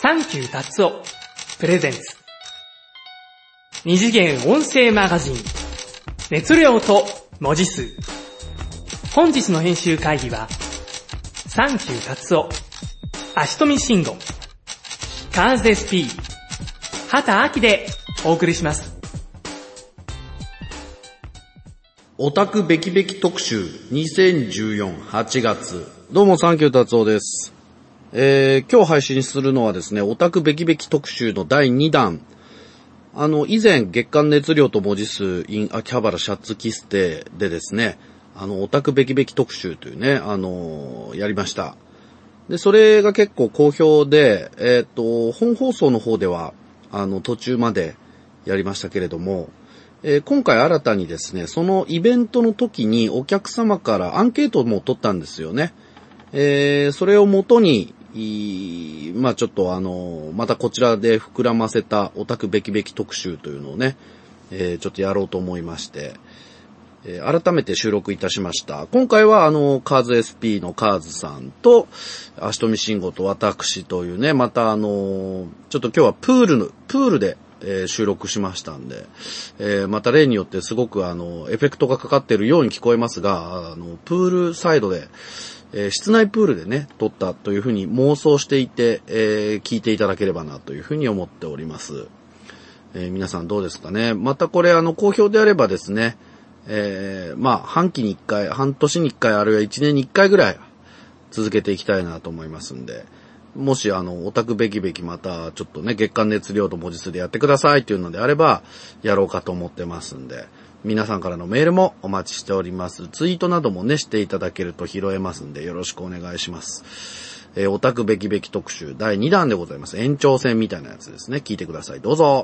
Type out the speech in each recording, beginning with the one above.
サンキュー達夫プレゼンツ二次元音声マガジン熱量と文字数。本日の編集会議はサンキュー達夫、足富慎吾、カーズ SP、畑明でお送りします。 オタクべきべき特集2014 8月。どうもサンキュー達夫です。今日配信するのはですね、オタクべきべき特集の第2弾。以前月刊熱量と文字数 in 秋葉原シャツキステでですね、オタクべきべき特集というね、やりました。で、それが結構好評で、本放送の方では、途中までやりましたけれども、今回新たにですね、そのイベントの時にお客様からアンケートも取ったんですよね。それをもとに、まあちょっとまたこちらで膨らませたオタクべきべき特集というのをね、ちょっとやろうと思いまして、改めて収録いたしました。今回はカーズ SP のカーズさんと、足富慎吾と私というね、またちょっと今日はプールで、収録しましたんで、また例によってすごくエフェクトがかかっているように聞こえますが、プールサイドで、室内プールでね、撮ったというふうに妄想していて、聞いていただければなというふうに思っております。皆さんどうですかね。またこれ好評であればですね、まあ半期に1回、半年に1回あるいは1年に1回ぐらい続けていきたいなと思いますんで、もしオタクべきべきまたちょっとね、月刊熱量と文字数でやってくださいというのであれば、やろうかと思ってますんで、皆さんからのメールもお待ちしております。ツイートなどもね、していただけると拾えますんで、よろしくお願いします。オタクべきべき特集第2弾でございます。延長戦みたいなやつですね。聞いてください。どうぞ。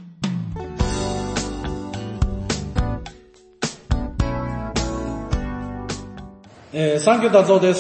サンキュー達夫です。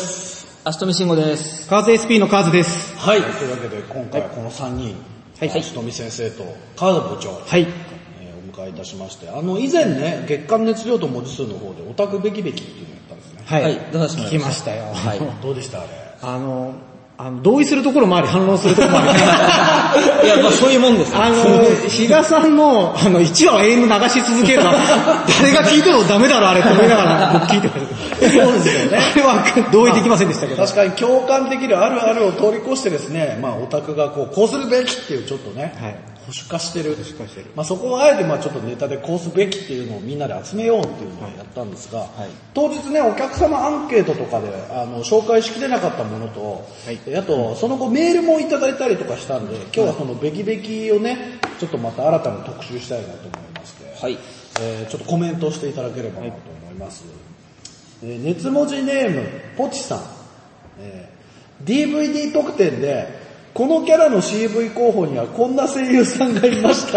足富慎吾です。 カーズ SP のカーズです。 はい。というわけで今回はこの3人、はい、足富先生とカーズ部長、 はい、 お迎えいたしまして、以前ね、月刊熱量と文字数の方でオタクべきべきっていうのをやったんですね。 はい。 はい、 聞きましたよ。 はい。 どうでしたあれ？ 同意するところもあり、反論するところもあり。いや、まあそういうもんです。 比嘉さんの、1話を永遠に流し続けるのは、誰が聞いてもダメだろ、あれ、と思いながら僕聞いてました。 そうですよね。 あれは同意できませんでしたけど。 確かに共感できるあるあるを通り越してですね、まあオタクがこうするべきっていうちょっとね、はい、保守化してる。まあそこをあえてまあちょっとネタでこうすべきっていうのをみんなで集めようっていうのをやったんですが、はい、当日ね、お客様アンケートとかで紹介しきれなかったものと、はい、あとその後メールもいただいたりとかしたんで、今日はそのべきべきをね、ちょっとまた新たに特集したいなと思いまして、はい、ちょっとコメントしていただければなと思います。熱文字ネームポチさん、DVD 特典でこのキャラの CV 候補にはこんな声優さんがいました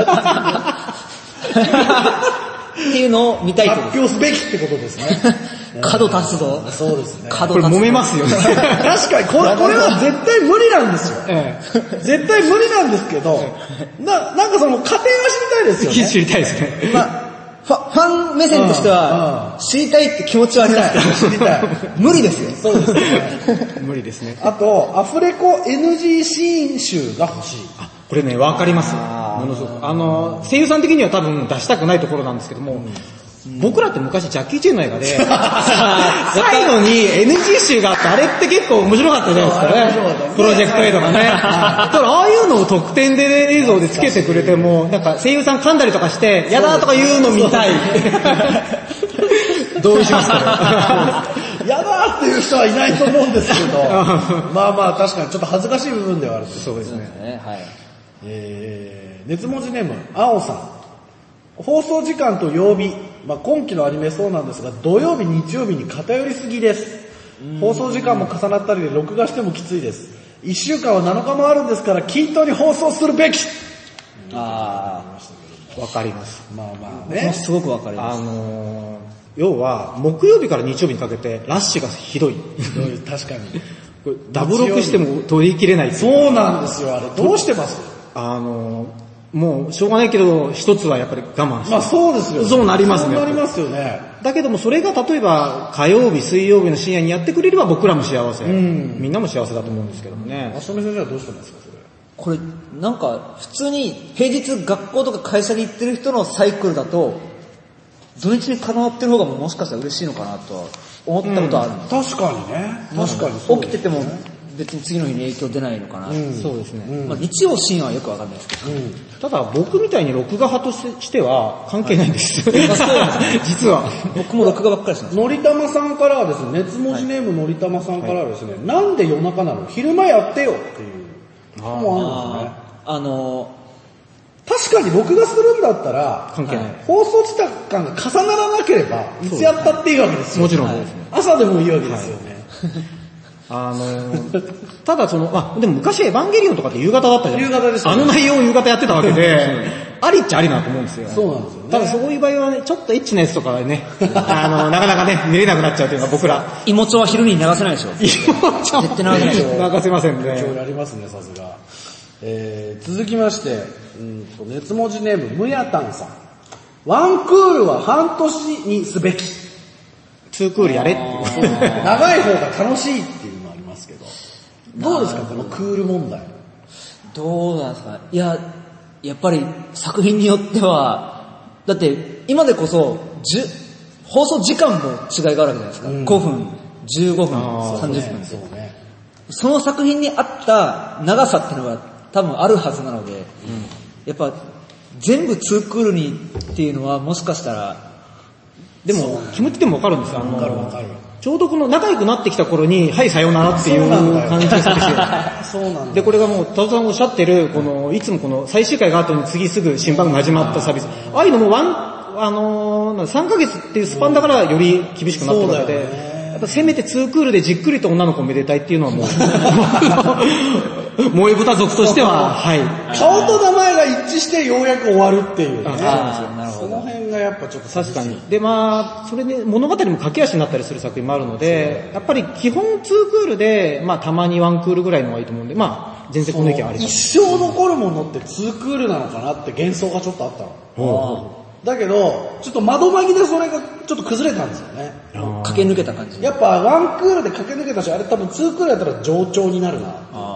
っていうのを見たいと発表すべきってことですね。 角立つぞ。 そうですね。 これ揉めますよね。 確かにこれは絶対無理なんですよ。絶対無理なんですけど、なんかその過程は知りたいですよね。 知りたいですね。 まあファン目線としては、知りたいって気持ちはありますけど、知りたい。無理ですよ。 そうですね。 無理ですね。 あと、アフレコ NG シーン集が欲しい。 これね、わかります。ものすごく。声優さん的には多分出したくないところなんですけども、僕らって昔ジャッキー・チェンの映画で、最後に NG 集があって、あれって結構面白かったじゃないですかね。プロジェクト A とかね。だからああいうのを特典で映像でつけてくれても、なんか声優さん噛んだりとかして、やだーとか言うの見たい。同意しますけど。 やだーっていう人はいないと思うんですけど、まあまあ確かにちょっと恥ずかしい部分ではある。 そうですね。 はい。 熱文字ネーム、あおさん。放送時間と曜日、まあ、今期のアニメそうなんですが、土曜日、日曜日に偏りすぎです。放送時間も重なったりで録画してもきついです。1週間は7日もあるんですから、均等に放送するべき。 わかります。 まあまあね。 すごくわかります。 要は、木曜日から日曜日にかけて、ラッシュがひどい。 確かに。 これダブ録しても取り切れない。 そうなんですよ、あれ。どうしてます？ もうしょうがないけど一つはやっぱり我慢して。 まあそうですよね。 そうなりますね。 そうなりますよね。 だけどもそれが例えば火曜日、水曜日の深夜にやってくれれば僕らも幸せ。みんなも幸せだと思うんですけどもね。 足富先生はどうしてますかそれ？ これ、なんか、普通に平日学校とか会社に行ってる人のサイクルだと、土日に叶ってる方がもしかしたら嬉しいのかなとは思ったことはあるんです。 確かにね。確かにそう起きてても別に次の日に影響出ないのかな。 そうですね。 まあ、日曜深夜はよくわかんないですけど。 ただ僕みたいに録画派としては関係ないんです。実は。 僕も録画ばっかりします。 のりたまさんからはですね、熱文字ネームのりたまさんからはですね、なんで夜中なの？昼間やってよっていうのもあるんですね。確かに録画するんだったら、 関係ない。 放送時間が重ならなければ、いつやったっていいわけですよ。 もちろんそうですね。 朝でもいいわけですよね。 ただでも昔エヴァンゲリオンとかって夕方だったじゃないですか。 夕方ですね。 あの内容を夕方やってたわけで、ありっちゃありなと思うんですよ。 そうなんですよね。 ただそういう場合はね、ちょっとエッチなやつとかはね、なかなかね、見れなくなっちゃうというのが僕ら。 芋町は昼に流せないでしょ。 芋町絶対流せないでしょ。 流せませんね。 今日やりますね、さすが。続きまして、熱文字ネーム、むやたんさん。ワンクールは半年にすべき。 ツークールやれっていう。 長い方が楽しいっていうのありますけど。どうですか、このクール問題。 どうなんですか。いや、やっぱり作品によっては、だって今でこそ、放送時間も違いがあるわけじゃないですか。5分、15分、30分。 そうね。 その作品に合った長さっていうのが多分あるはずなので、やっぱ全部ツークールにっていうのはもしかしたら、 でも気持ちでもわかるんですよ。 わかるわかる。 ちょうどこの仲良くなってきた頃に、はいさようならっていう感じですよ。 そうなんだ。 で、これがもう、田さんおっしゃってる、いつもこの最終回が後に次すぐ新番組始まったサービス。ああいうのも3ヶ月っていうスパンだからより厳しくなってるわけで、やっぱせめてツークールでじっくりと女の子をめでたいっていうのはもう、萌え豚族としては、はい。 顔と名前が一致してようやく終わるっていうね。 なるほど。 その辺がやっぱちょっと確かに。で、それで物語も駆け足になったりする作品もあるので、やっぱり基本ツークールで、たまにワンクールぐらいのがいいと思うんで、全然この意見あります。 一生残るものってツークールなのかなって幻想がちょっとあったの。だけど、ちょっと窓まぎでそれがちょっと崩れたんですよね。 駆け抜けた感じ。 やっぱワンクールで駆け抜けたし、あれ多分ツークールやったら上調になるな。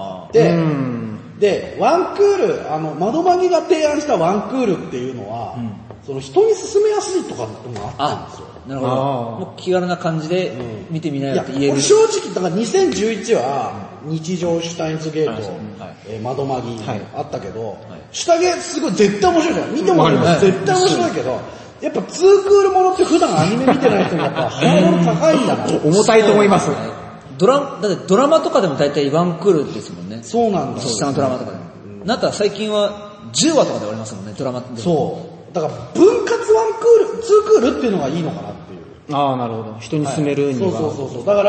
で、ワンクール、窓まぎが提案したワンクールっていうのは、その人に勧めやすいとかもあったんですよ。 なるほど。もう気軽な感じで見てみなよって言える。 正直、だから2011は日常シュタインズゲート、窓まぎあったけど、下着すごい絶対面白いじゃん。見てもらえば絶対面白いけど、やっぱツークールものって普段アニメ見てない人にやっぱハードル高いんだな。 重たいと思います。 だってドラマとかでも大体ワンクールですもんね。 そうなんだ。 下のドラマとかでも。なったら最近は10話とかで終わりますもんね、ドラマって。 そう。だから分割ワンクール、ツークールっていうのがいいのかなっていう。 ああ、なるほど。人に勧めるには。 そう。だから、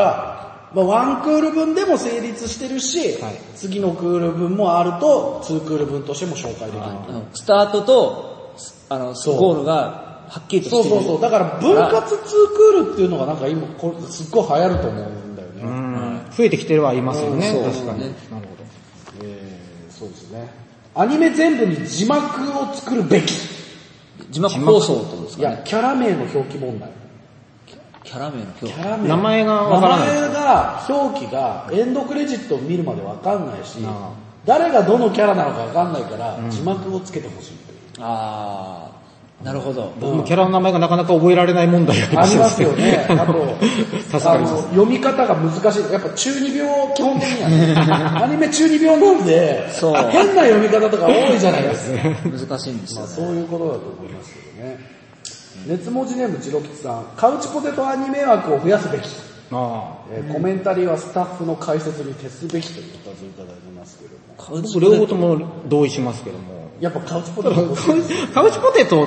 ワンクール分でも成立してるし、次のクール分もあると、ツークール分としても紹介できる。 スタートと、ゴールがはっきりとしてる。 そう。だから分割ツークールっていうのがなんか今、これすっごい流行ると思うんだよね。 増えてきてはいますよね。確かに。なるほど。 そうですね。アニメ全部に字幕を作るべき。 字幕放送ってことですかね。 いや、キャラ名の表記問題。 キャラ名の表記。 名前がわからない。 名前が、表記がエンドクレジットを見るまでわかんないし、誰がどのキャラなのかわかんないから、字幕をつけてほしいという。 なるほど。 僕もキャラの名前がなかなか覚えられない問題がありますよね。あと、読み方が難しい。やっぱ中二病、基本的にはね。アニメ中二病なんで、変な読み方とか多いじゃないですか。 難しいんですよね。 そういうことだと思いますけどね。熱文字ネームチロキツさん、カウチポテトアニメ枠を増やすべき。コメンタリーはスタッフの解説に徹すべきというお尋ねいただいてますけども。 両方とも同意しますけども。 やっぱカウチポテトカウチポテトって、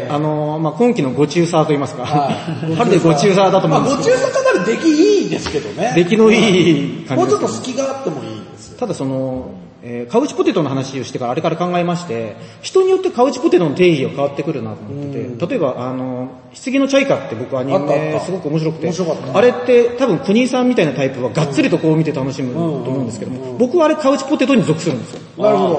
今期のご中佐と言いますか。春でご中佐だと思うんですけど。 ご中佐かなり出来いいですけどね。 出来のいい感じです。 もうちょっと隙があってもいいですよ。 ただカウチポテトの話をしてからあれから考えまして、人によってカウチポテトの定義が変わってくるなと思ってて、例えば棺のチャイカって僕アニメすごく面白くて、あれって多分国井さんみたいなタイプはがっつりとこう見て楽しむと思うんですけども、僕はあれカウチポテトに属するんですよ。 なるほど。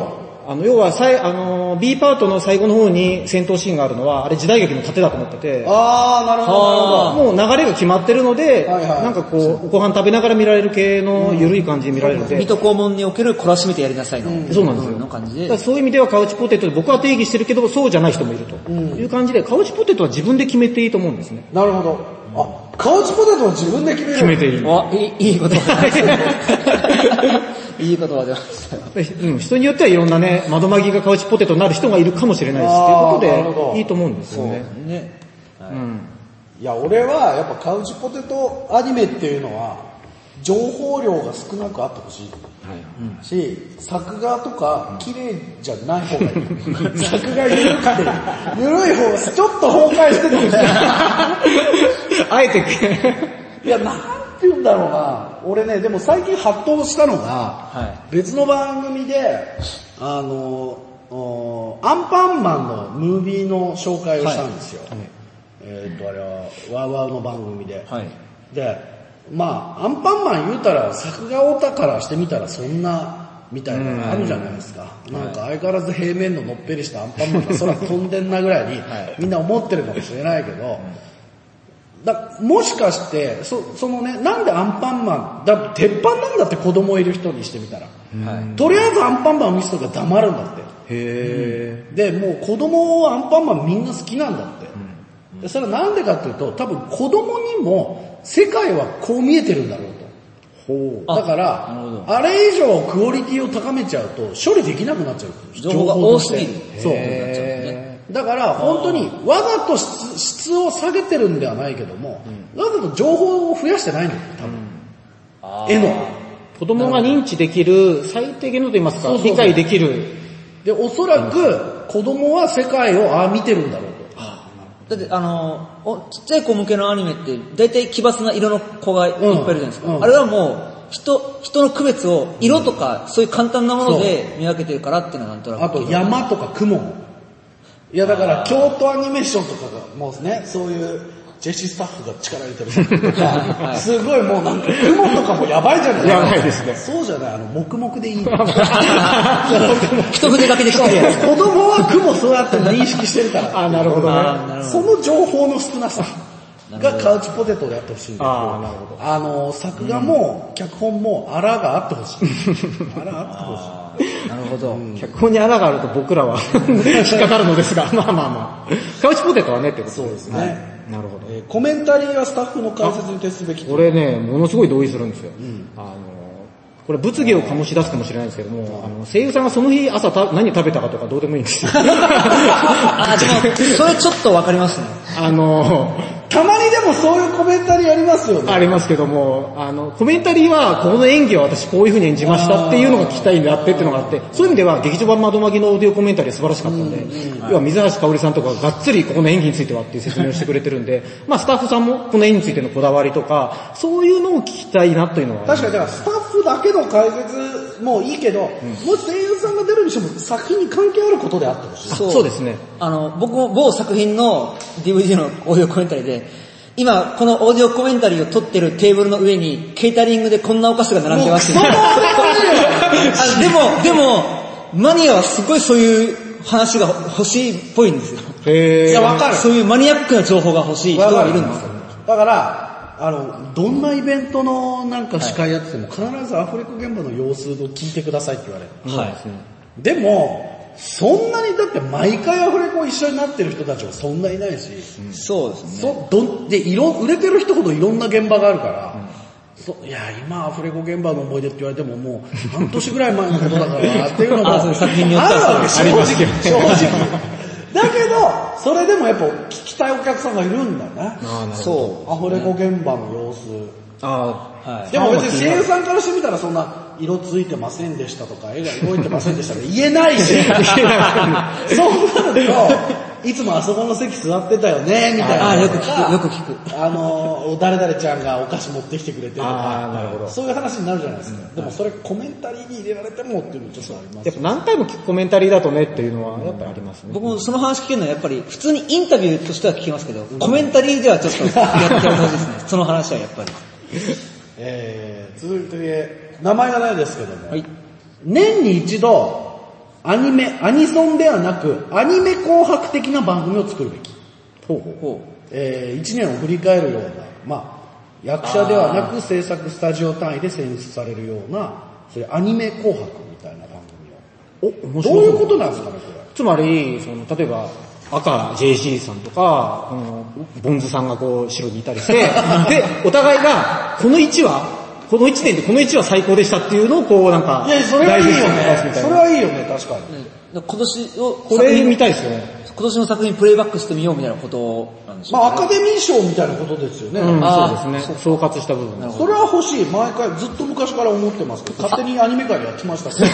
要はB パートの最後の方に戦闘シーンがあるのは、あれ時代劇の盾だと思ってて、 なるほど、なるほど。 もう流れが決まってるので、 はいはいなんかこう、ご飯食べながら見られる系の緩い感じで見られるので、 水戸黄門における懲らしめてやりなさいの。 そうなんですよ。 の感じで。 だからそういう意味ではカウチポテトで僕は定義してるけど、そうじゃない人もいるという感じで、カウチポテトは自分で決めていいと思うんですね。 なるほど。カウチポテトを自分で決める。 決めていい。 いい言葉。いい言葉出ましたよ。 人によってはいろんなね、窓マギがカウチポテトになる人がいるかもしれないし、っていうことでいいと思うんですよね。 いや、俺はやっぱカウチポテトアニメっていうのは、情報量が少なくあってほしい。し、作画とか綺麗じゃない方がいい。作画緩い方がちょっと崩壊しててほしい。 あえて、 いや、なんて言うんだろうな。俺ね、でも最近発動したのが、別の番組で、アンパンマンのムービーの紹介をしたんですよ。あれは、ワウワウの番組で。で、まあ、アンパンマン言うたら、作画オタからしてみたらそんな、みたいなのがあるじゃないですか。なんか相変わらず平面ののっぺりしたアンパンマンが空飛んでんなぐらいに、みんな思ってるかもしれないけど、もしかして、そのね、なんでアンパンマン、鉄板なんだって子供いる人にしてみたら。とりあえずアンパンマンを見せとか黙るんだって。で、もう子供はアンパンマンみんな好きなんだって。でそれはなんでかっていうと、多分子供にも世界はこう見えてるんだろうと。だから、あれ以上クオリティを高めちゃうと処理できなくなっちゃう。 情報が多すぎる。 そう。だから本当にわざと質を下げてるんではないけども、わざと情報を増やしてないのよ、多分。絵の。 子供が認知できる最低限のと言いますか、理解できる。 で、おそらく子供は世界を見てるんだろうと。 だってちっちゃい子向けのアニメって大体奇抜な色の子がいっぱいいるじゃないですか。あれはもう人の区別を色とかそういう簡単なもので見分けてるからっていうのはなんとなく。 あと山とか雲も。いやだから京都アニメーションとかがもうね、そういうジェシースタッフが力入れてるとか、すごいもうなんか雲とかもやばいじゃないですか。 やばいですね。 そうじゃない、黙々でいい。 一筆だけで来てるやつ。 子供は雲そうやって認識してるから。 なるほどね。 その情報の少なさがカウチポテトでやってほしいんだけど、作画も脚本もあらがあってほしい。あらあってほしい。 なるほど。 脚本に穴があると僕らは引っかかるのですが、まあ。カウチポテトはねってことそうですね。 なるほど。 コメンタリーはスタッフの解説に徹すべき。 これね、ものすごい同意するんですよ。これ物議を醸し出すかもしれないんですけども、声優さんがその日朝何食べたかとかどうでもいいんですよ。 でも、それちょっとわかりますね。 たまにでもそういうコメンタリーありますよね。 ありますけども、コメンタリーはこの演技は私こういう風に演じましたっていうのが聞きたいんであってっていうのがあって、そういう意味では劇場版窓マギのオーディオコメンタリーは素晴らしかったので、要は水橋かおりさんとかががっつりここの演技についてはっていう説明をしてくれてるんで、まあスタッフさんもこの演技についてのこだわりとか、そういうのを聞きたいなというのは。 確かにだからスタッフだけの解説もいいけど、もし声優さんが出るにしても作品に関係あることであってほしい。 そうですね。 僕も某作品の DVD のオーディオコメンタリーで、今、このオーディオコメンタリーを撮ってるテーブルの上に、ケータリングでこんなお菓子が並んでますね。でも、マニアはすごいそういう話が欲しいっぽいんですよ。 いや、わかる。 そういうマニアックな情報が欲しい人がいるんですよ。 だから、どんなイベントのなんか司会やってても、必ずアフレコ現場の様子を聞いてくださいって言われる。 はい。 でも、そんなにだって毎回アフレコ一緒になってる人たちはそんないないし、 そうですね。 で、売れてる人ほどいろんな現場があるから、いや、今アフレコ現場の思い出って言われてももう半年ぐらい前のことだからなっていうのもある作品によってはわけ、正直。だけど、それでもやっぱ聞きたいお客さんがいるんだよね。そう。アフレコ現場の様子。でも別に声優さんからしてみたらそんな色ついてませんでしたとか絵が動いてませんでしたって言えないしそうなるといつもあそこの席座ってたよねみたいなよく聞く誰々ちゃんがお菓子持ってきてくれてとかなるほど。 そういう話になるじゃないですか。でもそれコメンタリーに入れられてもっていうのちょっとあります。 やっぱ何回も聞くコメンタリーだとねっていうのはやっぱりありますね。 僕もその話聞けるのはやっぱり普通にインタビューとしては聞きますけど、コメンタリーではちょっとやってほしいですね。その話はやっぱり。 続いて名前がないですけども、年に一度アニソンではなく、アニメ紅白的な番組を作るべき。1年を振り返るような、まあ、役者ではなく制作スタジオ単位で選出されるような、そういうアニメ紅白みたいな番組を。 面白い。 どういうことなんですかね、これ。 つまり、例えば、赤 JC さんとか、ボンズさんがこう、後ろにいたりして、で、お互いが、この1年でこの1話最高でしたっていうのをこうなんか、 いや、それはいいよね。それはいいよね、確かに。 今年を、 これ見たいですよね。 今年の作品プレイバックしてみようみたいなことなんでしょうまあ、アカデミー賞みたいなことですよね。 そうですね。総括した部分。 それは欲しい。毎回ずっと昔から思ってますけど、勝手にアニメ界でやってましたけど。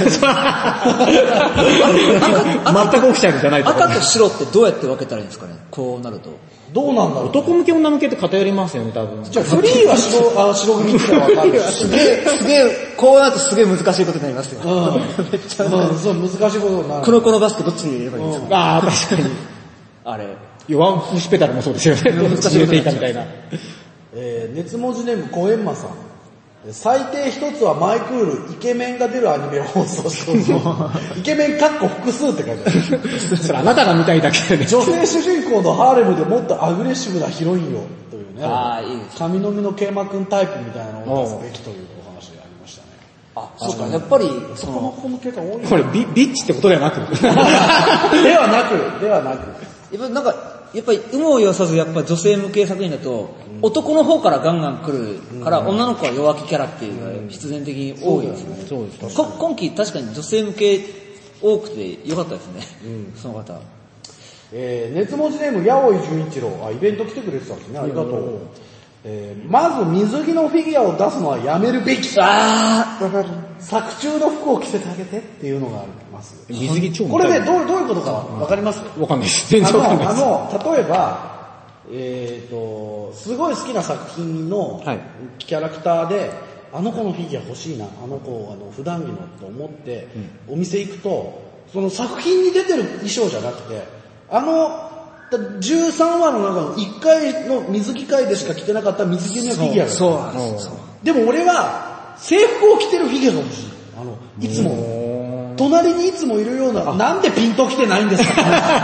全く起きちゃうんじゃないと。 赤と白ってどうやって分けたらいいんですかね、こうなると。 どうなんだろう。 男向け女向けって偏りますよね、多分。 じゃあフリーは白組ってのは分かる。 すげえ、こうなるとすげえ難しいことになりますよ。 めっちゃそう、難しいことになる。 黒子のバスケどっちに入れればいいんですか、 ああ、確かに。 あれ。 ワンプッシュペダルもそうですよね。どっち入れていたみたいな。 熱文字ネームコエンマさん。最低一つはマイクール、イケメンが出るアニメを放送してほしい。イケメンかっこ複数って書いてある。 それあなたが見たいだけでね。 女性主人公のハーレムでもっとアグレッシブなヒロインをというね。 ああ、いいです。 神のみのケイマくんタイプみたいなのを出すべきというお話がありましたね。 あ、そうか、やっぱり、 そこの子向けが多い。 これビッチってことではなく。 ではなく。 やっぱりなんか、やっぱり有無を言わさずやっぱ女性向け作品だと、男の方からガンガン来るから、女の子は弱気キャラっていうのが必然的に多いですね。 そうですね。 今期確かに女性向け多くて良かったですね。その方。 熱文字ネーム、八尾井純一郎。イベント来てくれてたんですね。ありがとう。まず水着のフィギュアを出すのはやめるべき。作中の服を着せてあげてっていうのがあります。 水着超これね、どういうことかわかります？ わかんないです。全然わかんないです。 例えば、すごい好きな作品のキャラクターで、あの子のフィギュア欲しいな、あの子普段着のと思ってお店行くと、その作品に出てる衣装じゃなくて、13話の中の1回の水着会でしか着てなかった水着のフィギュアがそうなんです。 でも俺は制服を着てるフィギュアが欲しい。いつも。隣にいつもいるような、なんでピンと来てないんですかだって、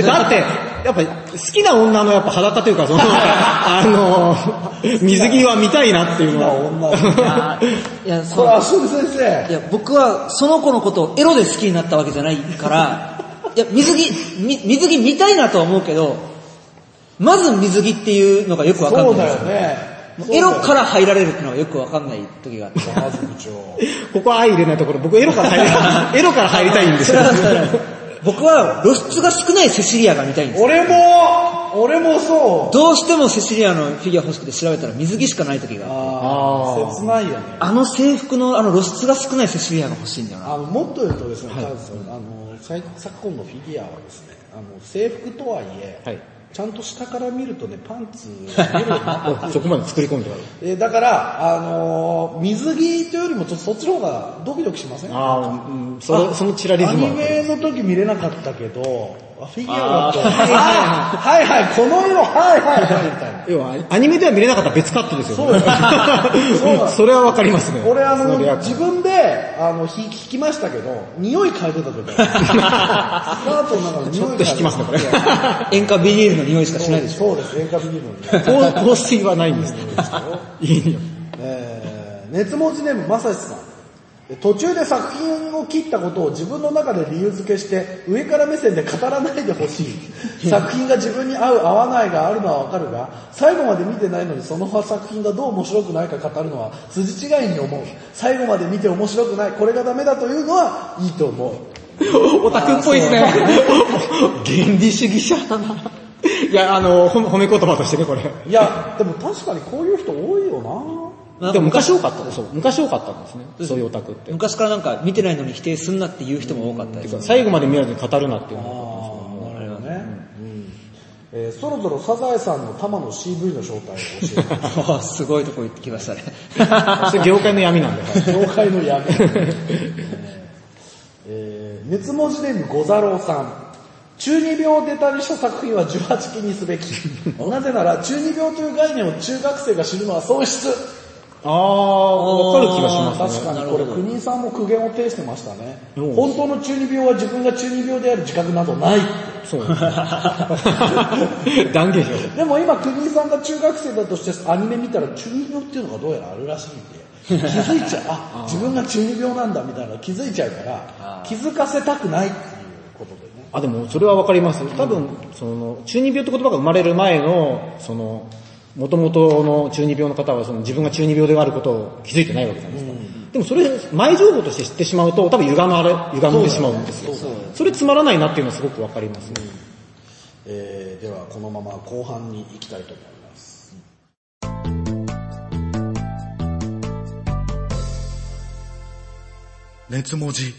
やっぱ好きな女のやっぱ裸というか、水着は見たいなっていうのは。 いや、 そう、足尾先生。 いや、僕はその子のことをエロで好きになったわけじゃないから、いや、水着見たいなとは思うけど、まず水着っていうのがよくわかんない。 そうだよね。 エロから入られるっていうのがよくわかんない時があって。 ここは相入れないところ、僕エロから入りたいんですよ。 僕は露出が少ないセシリアが見たいんです。 俺もそう。 どうしてもセシリアのフィギュア欲しくて調べたら水着しかない時があって。 切ないよね。 制服の露出が少ないセシリアが欲しいんだよな。 もっと言うとですね、昨今のフィギュアはですね、制服とはいえ、ちゃんと下から見るとね、パンツが見るようになってそこまで作り込んである。だから、水着というよりもちょっとそっちの方がドキドキしません？ そのチラリズムは。 アニメの時見れなかったけど、フィギュアだと、はいはい、この色、はいはいはい、みたいな。 要は、アニメでは見れなかったら別カットですよね。 そうそれはわかりますね。 俺自分で、引きましたけど、匂い変えてた時スカートの中の匂いちょっと引きますね、これ。 塩化ビニールの匂いしかしないでしょ。 そうです、塩化ビニールの匂い。 香水はないんですね。いい匂い。 熱文字ネーム、まさしさん。途中で作品を切ったことを自分の中で理由付けして上から目線で語らないでほしい。作品が自分に合う合わないがあるのはわかるが、最後まで見てないのにその作品がどう面白くないか語るのは筋違いに思う。最後まで見て面白くない、これがダメだというのはいいと思う。 オタクっぽいですね。原理主義者だな。いや、褒め言葉としてね、これ。 いや、でも確かにこういう人多いよな。 でも昔多かったですね。そういうオタクって。 昔からなんか見てないのに否定すんなっていう人も多かったです。 最後まで見らずに語るなっていうのが。なるほどね。そろそろサザエさんの玉の CV の正体を教えてください。 すごいとこ行ってきましたね。 それ業界の闇なんで。 業界の闇。熱文字ネームござろうさん。中二病をネタにした作品は18禁にすべき。なぜなら中二病という概念を中学生が知るのは損失。 わかる気がしますね。 確かにこれ国井さんも苦言を呈してましたね。本当の中二病は自分が中二病である自覚などないって。 そう。断言します。 でも今国井さんが中学生だとしてアニメ見たら中二病っていうのがどうやらあるらしいんで、気づいちゃう、あ、自分が中二病なんだみたいな気づいちゃうから、気づかせたくないっていうことでね。 あ、でもそれはわかります。多分、中二病って言葉が生まれる前の、元々の中二病の方は自分が中二病であることを気づいてないわけじゃないですか。でもそれ、前情報として知ってしまうと、多分歪んでしまうんですよ。それつまらないなっていうのはすごくわかりますね。 ではこのまま後半に行きたいと思います。熱文字。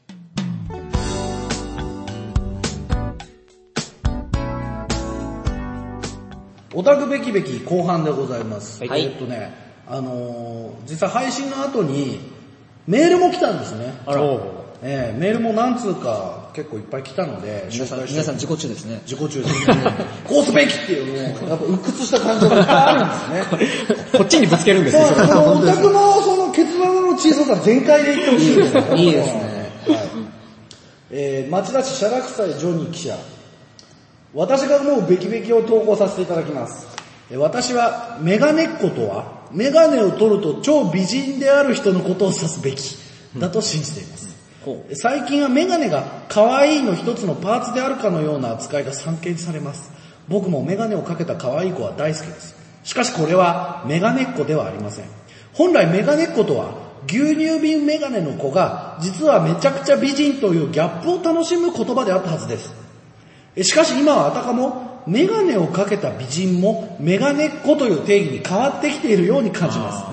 オタクべきべき後半でございます。 はい。 実際配信の後にメールも来たんですね。 あら。 メールも何通か結構いっぱい来たので、 皆さん自己中ですね。 自己中ですね。こうすべきっていうね、やっぱ鬱屈した感情がいっぱいあるんですね。 こっちにぶつけるんですね。 そう、このオタクのその決断の小ささ全開でいってほしいですね。 いいですね。 はい。町田市シャラクサイジョニー記者。私が思うべきべきを投稿させていただきます。私はメガネっ子とは、メガネを取ると超美人である人のことを指すべきだと信じています。最近はメガネが可愛いの一つのパーツであるかのような扱いが散見されます。僕もメガネをかけた可愛い子は大好きです。しかしこれはメガネっ子ではありません。本来メガネっ子とは牛乳瓶メガネの子が実はめちゃくちゃ美人というギャップを楽しむ言葉であったはずです。しかし今はあたかもメガネをかけた美人もメガネっ子という定義に変わってきているように感じます。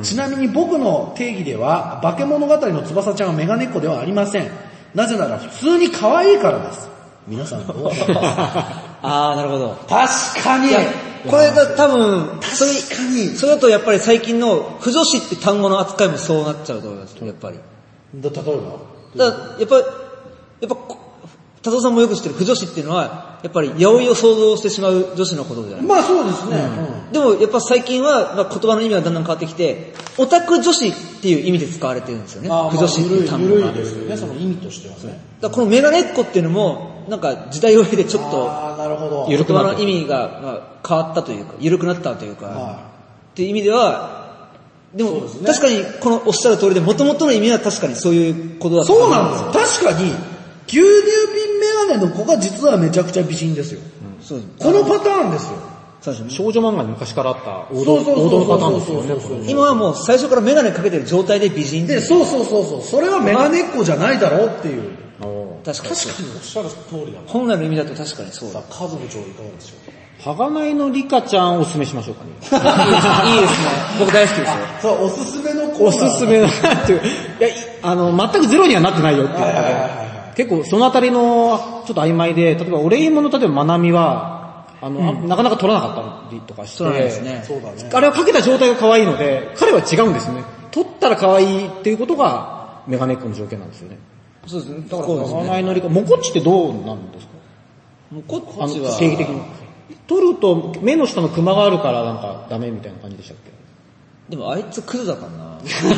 ちなみに僕の定義では化け物語の翼ちゃんはメガネっ子ではありません。なぜなら普通に可愛いからです。皆さんどう思いますか？ あー、なるほど。 確かに。 これが多分、 確かに。 それだとやっぱり最近の不女子って単語の扱いもそうなっちゃうと思います。やっぱり。 例えばだからやっぱ、多藤さんもよく知ってる不女子っていうのは、やっぱり八百を想像してしまう女子のことじゃない。 まあそうですね。 でもやっぱ最近は、言葉の意味がだんだん変わってきて、オタク女子っていう意味で使われてるんですよね。不女子っていう単語が。 緩いですよね、その意味としてはね。 だからこのメガネっ子っていうのも、なんか時代を経てちょっと、 なるほど。 言葉の意味が変わったというか、緩くなったというか、っていう意味では、でも、確かにこのおっしゃる通りで、元々の意味は確かにそういうことだと思そうなんですよ。確かに、牛乳瓶メガネの子が実はめちゃくちゃ美人ですよ。 そうです。 このパターンですよ。 少女漫画に昔からあった王道のパターンですよね。 今はもう最初からメガネかけてる状態で美人で、そう。それはメガネっ子じゃないだろうっていう。 確かにおっしゃる通りだな。 本来の意味だと確かにそうだ。 カズ部長いかがでしょうか？ はがないのリカちゃんをおすすめしましょうかね。 いいですね。僕大好きですよ。 そう、おすすめのコーナー。 おすすめだなっていう。いや、全くゼロにはなってないよっていうことで。結構そのあたりのちょっと曖昧で、例えばお礼物の例えばまなみは、なかなか取らなかったりとかして。 取らないですね。 そうだね。 あれはかけた状態が可愛いので、彼は違うんですね。取ったら可愛いっていうことがメガネっ子の条件なんですよね。 そうですね。 だから、はがないのリカ、モコッチってどうなんですか？ モコッチは。 定義的に。取ると目の下のクマがあるからなんかダメみたいな感じでしたっけ？ でもあいつクズだからな。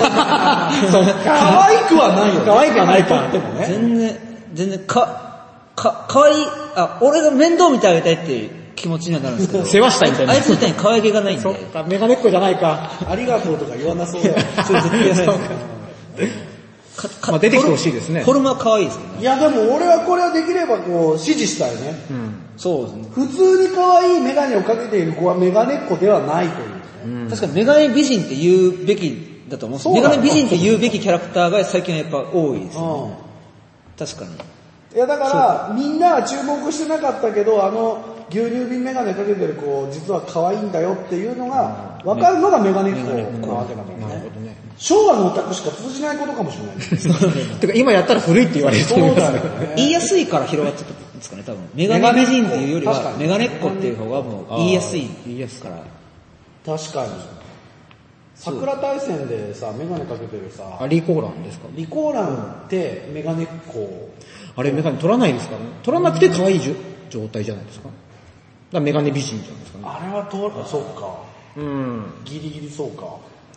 可愛くはないよ。 可愛くはないか。 全然可愛い、俺が面倒見てあげたいっていう気持ちにはなるんですけど。 世話したいみたいな。 あいつみたいに可愛げがないんで。 そっか、メガネっ子じゃないか。 ありがとうとか言わなそうだよ。 それ絶対言わない。 まあ出てきてほしいですね。 フォルムは可愛いですよね。 いやでも俺はこれはできればこう支持したいね。 そうですね。 普通に可愛いメガネをかけている子はメガネっ子ではないというね。 確かにメガネ美人って言うべきだと思うんです。メガネ美人って言うべきキャラクターが最近はやっぱ多いですね。確かに。 いやだからみんなは注目してなかったけど牛乳瓶メガネかけてる子実は可愛いんだよっていうのが分かるのがメガネっ子なわけだからね。昭和のオタクしか通じないことかもしれない。 てか今やったら古いって言われると思いますね。 言いやすいから広がっちゃったんですかね、多分。メガネ美人っていうよりはメガネっ子っていう方がもう言いやすいから。 確かに。桜大戦でさ、メガネかけてるさ、 リコーランですか？ リコーランってメガネっ子。 あれメガネ取らないですからね。取らなくて可愛い状態じゃないですか。だからメガネ美人じゃないですかね。 あれはそうか。ギリギリそうか。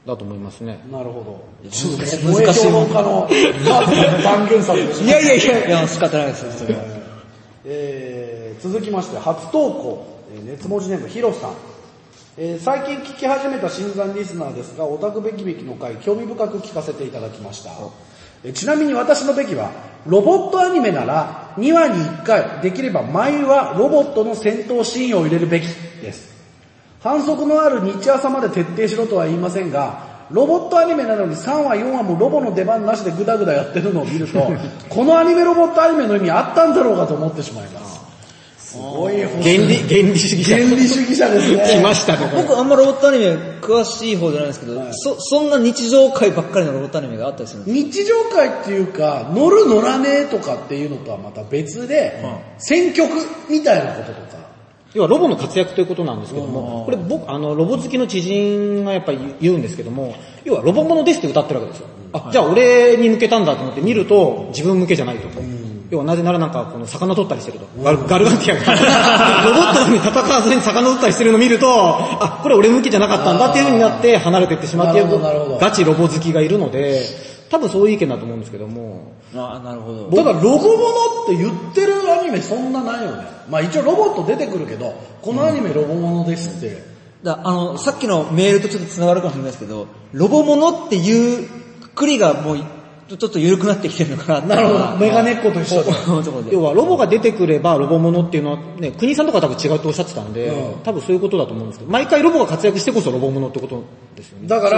だと思いますね。 なるほど。 難しいもん萌え評論家の断言策ですね。 いや、 いや、仕方ないですよ、それは。 続きまして、初投稿、熱文字ネームヒロさん。最近聞き始めた新参リスナーですが、オタクべきべきの回、興味深く聞かせていただきました。ちなみに私のべきは、ロボットアニメなら2話に1回、できれば毎話ロボットの戦闘シーンを入れるべきです。反則のある日朝まで徹底しろとは言いませんが、ロボットアニメなのに3話4話もロボの出番なしでグダグダやってるのを見ると、このアニメロボットアニメの意味あったんだろうかと思ってしまいます。すごい原理主義者。 原理主義者ですね。 来ましたね。 僕あんまロボットアニメ詳しい方じゃないですけど、そんな日常回ばっかりのロボットアニメがあったりするんですか？ 日常回っていうか、乗る乗らねえとかっていうのとはまた別で、選曲みたいなこととか。 要はロボの活躍ということなんですけども、これ僕、ロボ好きの知人がやっぱり言うんですけども、要はロボものですって歌ってるわけですよ。じゃあ俺に向けたんだと思って見ると自分向けじゃないと。要はなぜならなんかこの魚取ったりしてると。ガルガンティアがロボットなのに戦わずに魚取ったりしてるのを見ると、これ俺向きじゃなかったんだっていう風になって離れていってしまっているガチロボ好きがいるので、多分そういう意見だと思うんですけども。 なるほど。 ただロボものって言ってるアニメそんなないよね。まあ一応ロボット出てくるけど、このアニメロボものですって。 さっきのメールとちょっと繋がるかもしれないですけど、ロボものっていうくくりがもうちょっと緩くなってきてるのかな。 なるほど。メガネっ子と一緒で。 要はロボが出てくればロボものっていうのはね、国さんとか多分違うとおっしゃってたんで、多分そういうことだと思うんですけど、毎回ロボが活躍してこそロボものってことですよね。 だから、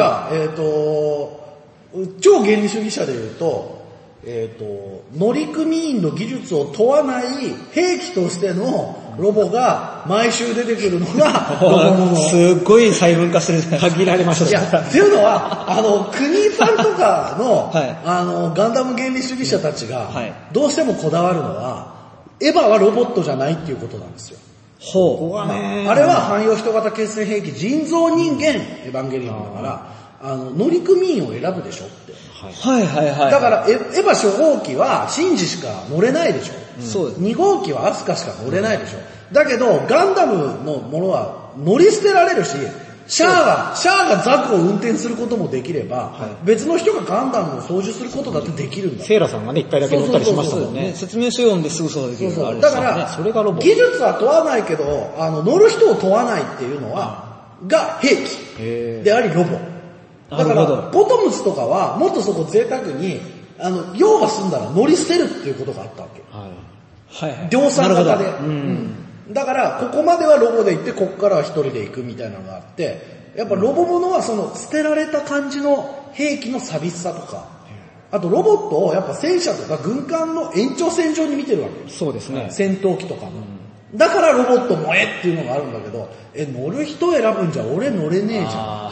超原理主義者で言うと、乗組員の技術を問わない兵器としてのロボが毎週出てくるのがロボもの。 すっごい細分化してるじゃないですか。 限られました。 いや、っていうのは、国さんとかの、 はガンダム原理主義者たちが、どうしてもこだわるのは、エヴァはロボットじゃないっていうことなんですよ。 ほう。 あれは汎用人型決戦兵器人造人間エヴァンゲリオンだから、乗組員を選ぶでしょって。 はいはいはい。 だから、エヴァ初号機はシンジしか乗れないでしょ。 そうです。 2号機はアスカしか乗れないでしょ。だけど、ガンダムのものは乗り捨てられるし、シャアがザクを運転することもできれば、別の人がガンダムを操縦することだってできるんだ。 セイラさんがね、一回だけ乗ったりしましたもんね。 説明書読んですぐそうできるから。 だから、 それがロボ。 技術は問わないけど、乗る人を問わないっていうのは、が兵器でありロボ。だから、ボトムズとかは、もっとそこ贅沢に、用が済んだら乗り捨てるっていうことがあったわけ。量産型で。だから、ここまではロボで行って、ここからは一人で行くみたいなのがあって、やっぱロボものはその捨てられた感じの兵器の寂しさとか、あとロボットをやっぱ戦車とか軍艦の延長線上に見てるわけです。 そうですね。 戦闘機とかも。だからロボット萌えっていうのがあるんだけど、乗る人選ぶんじゃ俺乗れねえじゃん。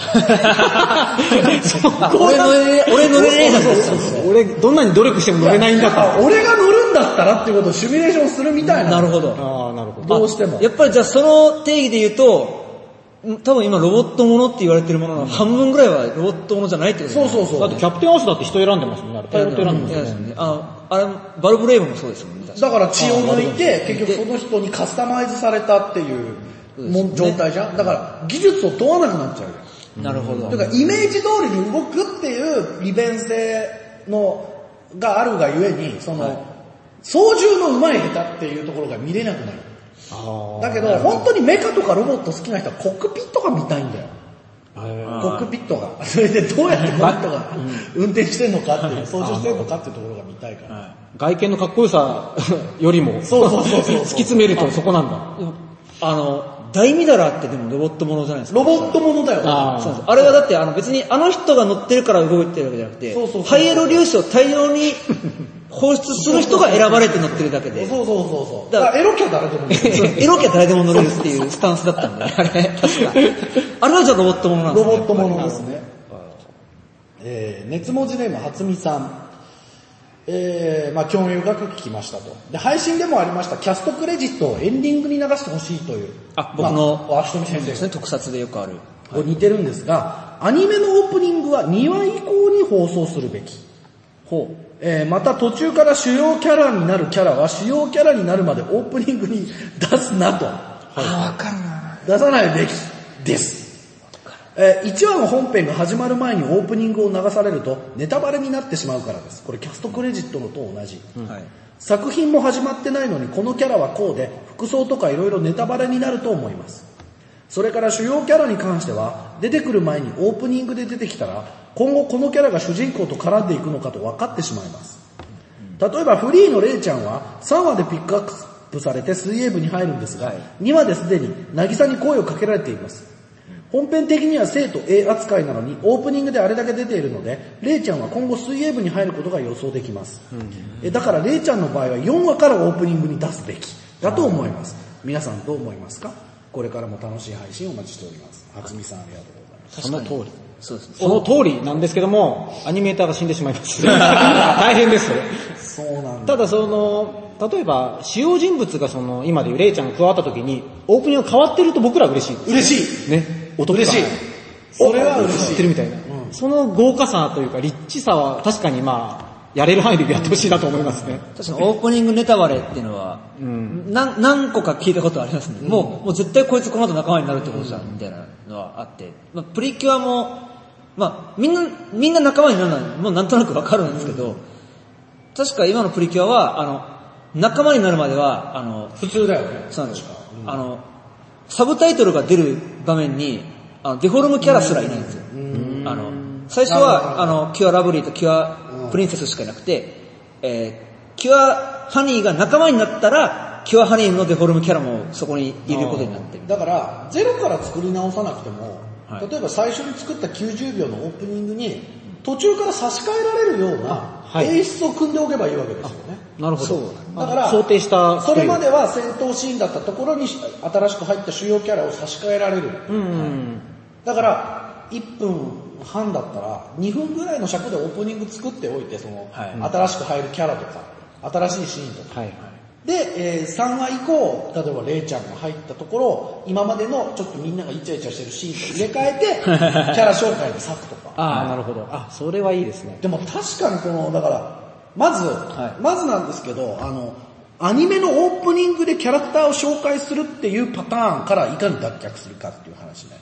俺乗れねえじゃん。 俺どんなに努力しても乗れないんだから。 俺が乗るんだったらっていうことをシミュレーションするみたいな。 なるほど。 なるほど。どうしても。 やっぱりじゃあその定義で言うと、多分今ロボットものって言われてるものの半分ぐらいはロボットものじゃないってことですね。 そう。 だってキャプテンアースだって人選んでますもんね。選んでますね。 あれ、バルブレイブもそうですもんね。 だから血を抜いて、結局その人にカスタマイズされたっていう状態じゃん。だから技術を問わなくなっちゃうよ。 なるほど。 だからイメージ通りに動くっていう利便性があるがゆえに、操縦の上手い下手っていうところが見れなくなる。だけど、本当にメカとかロボット好きな人はコックピットが見たいんだよ。コックピットが。それでどうやってバットが運転してんのかっていう、操縦してんのかっていうところが見たいから。 外見のかっこよさよりも、突き詰めるとそこなんだ。 大ミダラってでもロボットものじゃないですか。 ロボットものだよ。 あれはだって別にあの人が乗ってるから動いてるわけじゃなくて、ハイエロ粒子を大量に放出する人が選ばれて乗ってるだけで。 そう。だからエロキャ誰でも乗れる。 エロキャ誰でも乗れるっていうスタンスだったんだね、あれ。確か。あれはじゃあロボットものなんですね。 ロボットものですね。熱文字ネーム初見さん。興味深く聞きましたと。で、配信でもありましたキャストクレジットをエンディングに流してほしいという。 僕の、 足富先生ですね、特撮でよくある。 似てるんですが、アニメのオープニングは2話以降に放送するべき。また途中から主要キャラになるキャラは主要キャラになるまでオープニングに出すなと。 わかるな。 出さないべきです。 1話の本編が始まる前にオープニングを流されるとネタバレになってしまうからです。これキャストクレジットのと同じ。 はい。 作品も始まってないのにこのキャラはこうで服装とかいろいろネタバレになると思います。それから主要キャラに関しては出てくる前にオープニングで出てきたら今後このキャラが主人公と絡んでいくのかと分かってしまいます。例えばフリーのレイちゃんは3話でピックアップされて水泳部に入るんですが、2話ですでに渚に声をかけられています。本編的には生徒 A 扱いなのにオープニングであれだけ出ているのでレイちゃんは今後水泳部に入ることが予想できます。だからレイちゃんの場合は4話からオープニングに出すべきだと思います。皆さんどう思いますか？これからも楽しい配信をお待ちしております。初見さんありがとうございます。 その通り。 そうですね。 その通りなんですけども、アニメーターが死んでしまいます。大変です。 そうなんだ。 ただ例えば、主要人物が今でいうレイちゃんが加わった時に、オープニングが変わってると僕らは嬉しいです。 嬉しい。 ね。お得感。 嬉しい。それは嬉しい。 知ってるみたいな。その豪華さというか、リッチさは確かにやれる範囲でやってほしいなと思いますね。 確かにオープニングネタバレっていうのは、何個か聞いたことありますね。もう絶対こいつこの後仲間になるってことじゃん、みたいなのはあって。プリキュアも、みんな仲間になるのはもうなんとなくわかるんですけど、確か今のプリキュアは、仲間になるまでは、 普通だよね。 そうなんです。サブタイトルが出る場面に、デフォルムキャラすらいないんですよ。最初は、キュアラブリーとキュアプリンセスしかいなくて、キュアハニーが仲間になったら、キュアハニーのデフォルムキャラもそこにいることになってる。 だから、ゼロから作り直さなくても、 はい、 例えば最初に作った90秒のオープニングに、途中から差し替えられるような演出を組んでおけばいいわけですよね。 なるほど。 だから想定したそれまでは戦闘シーンだったところに新しく入った主要キャラを差し替えられる。だから1分半だったら2分ぐらいの尺でオープニング作っておいて、新しく入るキャラとか新しいシーンとか。で、3話以降、例えばレイちゃんが入ったところ、今までのちょっとみんながイチャイチャしてるシーンと入れ替えて、キャラ紹介で割くとか。 なるほど。それはいいですね。 でも確かにだから、まずなんですけど、アニメのオープニングでキャラクターを紹介するっていうパターンからいかに脱却するかっていう話ね。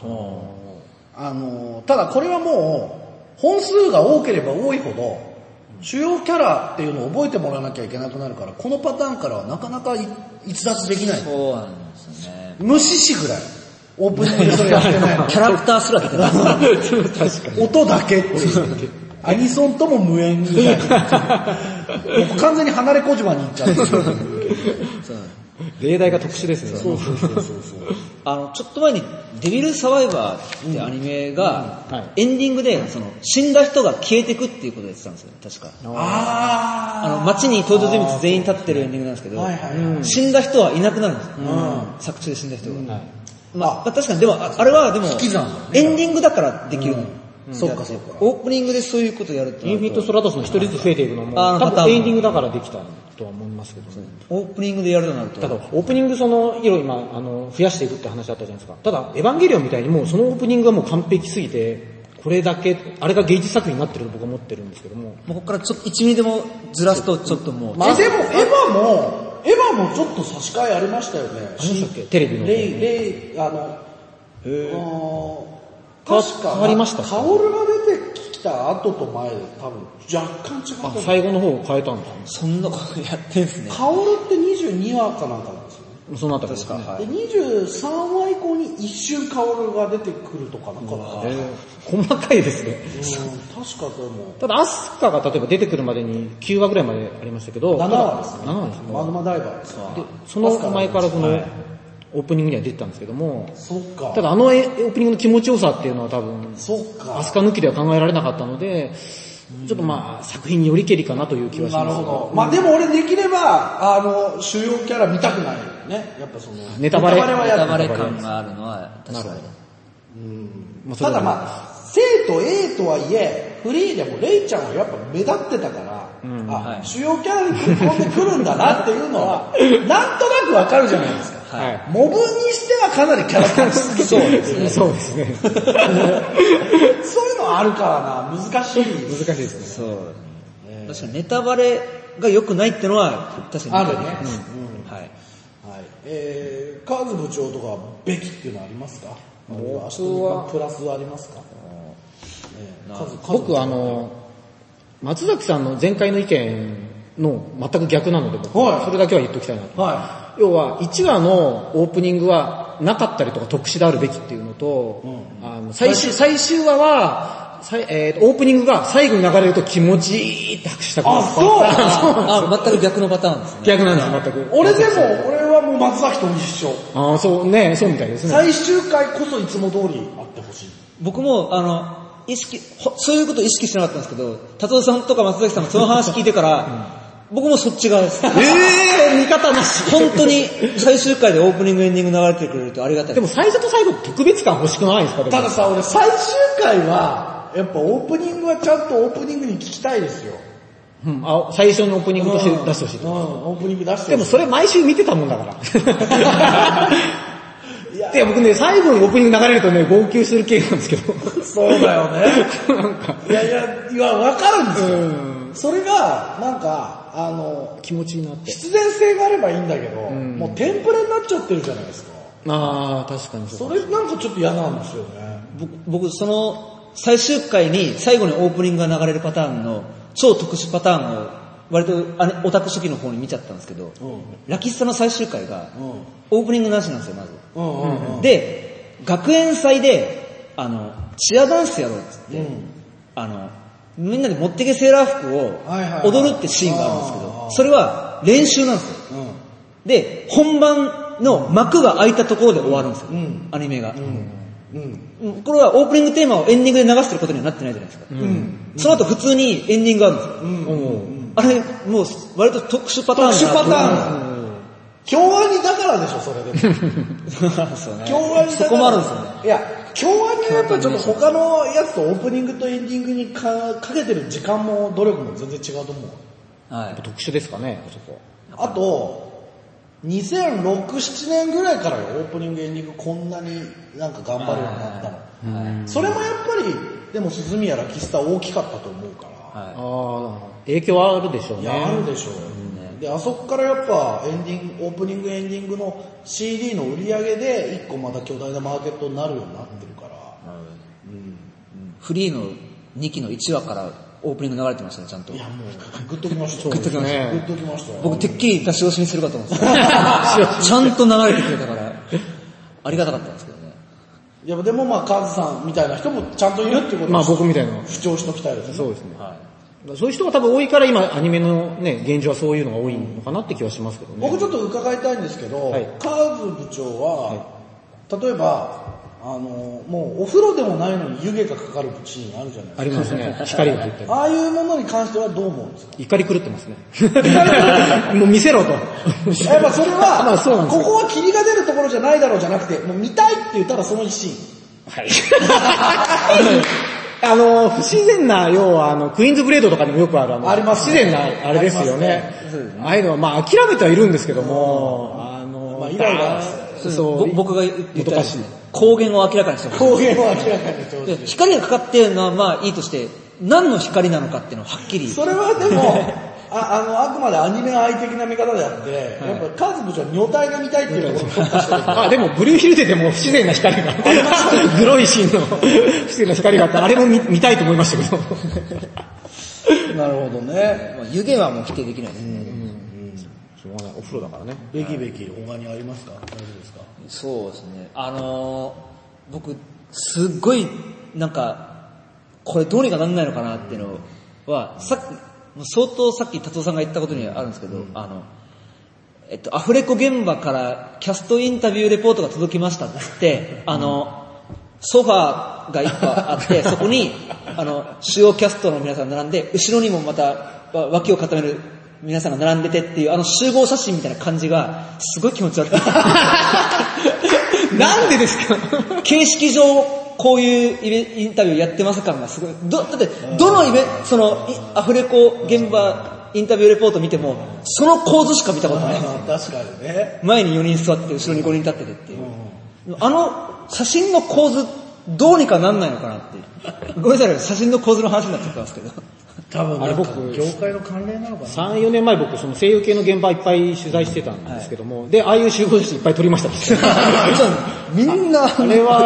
ただこれはもう、本数が多ければ多いほど、主要キャラっていうのを覚えてもらわなきゃいけなくなるから、このパターンからはなかなか逸脱できない。 そうなんですね。 無視しぐらい。オープニングでそれやってないの。 キャラクターすら出てない。 確かに。音だけっていう。アニソンとも無縁みたいな。もう完全に離れ小島に行っちゃってる。 例題が特殊ですね。 そう。 ちょっと前にデビルサバイバーってアニメが、エンディングで、死んだ人が消えてくっていうことをやってたんですよ、確か。街に登場人物全員立ってるエンディングなんですけど、死んだ人はいなくなるんですよ。作中で死んだ人が。確かに、でも、あれはでも、エンディングだからできるの。 そうか。 オープニングでそういうことやるって。 インフィニット・ストラトスの一人ずつ増えていくのも、多分エンディングだからできたとは思いますけどね。 オープニングでやるとなると。 ただ、オープニング今、増やしていくって話あったじゃないですか。ただ、エヴァンゲリオンみたいにもうそのオープニングがもう完璧すぎて、これだけ、あれが芸術作品になってると僕は思ってるんですけども。 ここからちょっと1ミリでもずらすとちょっともう。 でも、エヴァもちょっと差し替えありましたよね。 ありましたっけ？テレビの。 確か変わりました。 カオルが出てきた後と前で多分若干違うと思う。 最後の方を変えたんですね。 そんなことやってんすね。 カオルって22話かなんかなんですよね。 そのあたりですか。 で、23話以降に一瞬カオルが出てくるとかなんか細かいですね。 確かと思う。 ただ、アスカが例えば出てくるまでに9話ぐらいまでありましたけど、 7話ですね。 7話ですね。 マグマダイバーですか。 で、その前からこの、オープニングには出てたんですけども、ただオープニングの気持ちよさっていうのは多分、アスカ抜きでは考えられなかったので、ちょっと作品によりけりかなという気はします。なるほど。でも俺できれば、主要キャラ見たくないよね。やっぱネタバレ感があるのは確かに。 ただ生徒 A とはいえ、フリーでもレイちゃんはやっぱ目立ってたから、主要キャラに組み込んでくるんだなっていうのは、なんとなくわかるじゃないですか。モブにしてはかなりキャラクター好きそうですね。 そうですね。 そういうのはあるからな、難しいですね。 そう。確かにネタバレが良くないってのは確かにあるね。カーズ部長とかべきっていうのはありますか？ アシトミさんプラスありますか？ 僕松崎さんの前回の意見の全く逆なので僕、それだけは言っときたいなと。要は1話のオープニングはなかったりとか特殊であるべきっていうのと、最終話はオープニングが最後に流れると気持ちいいって拍手したくなる。 全く逆のパターンですね。 逆なんです、全く。 俺はもう松崎と一緒。 そうね、そうみたいですね。 最終回こそいつも通りあってほしい。 僕も、そういうことを意識してなかったんですけど、達夫さんとか松崎さんもその話聞いてから、僕もそっち側です。 味方なし。 本当に最終回でオープニングエンディング流れてくれるとありがたい。 でも最初と最後特別感欲しくないですか？ たださ、俺最終回は、やっぱオープニングはちゃんとオープニングに聞きたいですよ。 最初のオープニングとして出してほしい。 オープニング出してほしい。 でもそれ毎週見てたもんだから。いや僕ね、最後にオープニング流れるとね、号泣する系なんですけど。 そうだよね。いや、わかるんですよ。それが、なんか、 気持ちになって。 必然性があればいいんだけど、もうテンプレになっちゃってるじゃないですか。 確かにそれなんかちょっと嫌なんですよね。 僕、その、最終回に最後にオープニングが流れるパターンの超特殊パターンを割とオタク初期の方に見ちゃったんですけど、ラキスタの最終回がオープニングなしなんですよ、まず。で、学園祭で、チアダンスやろうっつって、みんなで持ってけセーラー服を踊るってシーンがあるんですけど、それは練習なんですよ。で、本番の幕が開いたところで終わるんですよ、アニメが。これはオープニングテーマをエンディングで流してることにはなってないじゃないですか。その後普通にエンディングがあるんですよ。あれ、もう割と特殊パターン。 特殊パターン。京アニだからでしょ、それでも。 そうね。 京アニだから。 そこもあるんですよね。 いや、京アニはやっぱちょっと他のやつとオープニングとエンディングにかけてる時間も努力も全然違うと思う。 はい。特殊ですかね、そこ。 あと、2006、7年ぐらいからよ、オープニングエンディングこんなになんか頑張るようになったの。それもやっぱり、でも鈴宮ラキスタ大きかったと思うから。 影響はあるでしょうね。 いや、あるでしょう。で、あそこからやっぱオープニングエンディングの CD の売り上げで一個また巨大なマーケットになるようになってるから。 フリーの2期の1話からオープニング流れてましたね、ちゃんと。 いや、もう、グッときました。 グッときました。 グッときましたよ。 僕、てっきり出し惜しみするかと思ってた。ちゃんと流れてくれたから、ありがたかったんですけどね。 いや、でもまあ、カズさんみたいな人もちゃんといるっていうことまあ僕みたいな。 主張しときたいですね。 そうですね。そういう人が多分多いから今、アニメのね、現状はそういうのが多いのかなって気はしますけどね。 僕ちょっと伺いたいんですけど、カズ部長は、例えば、もうお風呂でもないのに湯気がかかるシーンあるじゃないですか。 ありますね。光が入ってる。 ああいうものに関してはどう思うんですか？ 怒り狂ってますね。もう見せろと。 やっぱそれは、まあそうなんですよ。ここは霧が出るところじゃないだろうじゃなくて、もう見たいって言ったらその一シーン。 はい。不自然な、要はクイーンズブレードとかにもよくあるあります、 不自然なあれですよね。ああいうのはまあ諦めてはいるんですけども、 まあイライラそう僕が言ったら光源を明らかにしてます。 光源を明らかにしてます。 光がかかってるのはまあいいとして、何の光なのかっていうのをはっきり。 それはでも、あくまでアニメ愛的な見方であって、やっぱカズ部長は女体が見たいっていうところを特化してる。 でもブルーヒルデでも不自然な光が、グロいシーンの不自然な光があって、あれも 見たいと思いましたけど。 なるほどね。 湯気はもう否定できないですね。 しょうがない。お風呂だからね。 べきべき他にありますか？大丈夫ですか？ そうですね。僕、すっごい、なんか、これどうにかなんないのかなっていうのは、相当さっき達夫さんが言ったことにあるんですけど、アフレコ現場からキャストインタビューレポートが届きましたって言って、ソファーが一個あって、そこに、主要キャストの皆さんが並んで、後ろにもまた脇を固める皆さんが並んでてっていう、集合写真みたいな感じが、すごい気持ち悪い。 なんでですか？ 形式上、こういうインタビューやってます感がすごい。だって、どのアフレコ現場インタビューレポート見ても、その構図しか見たことない。 確かにね。 前に4人座ってて、後ろに5人立っててっていう。写真の構図、どうにかなんないのかなっていう。ごめんなさい、写真の構図の話になっちゃったんですけど。 多分あれ僕、業界の関連なのかな。 3、4年前僕、その声優系の現場いっぱい取材してたんですけども、で、ああいう集合写真いっぱい撮りました。 みんな、 あれは、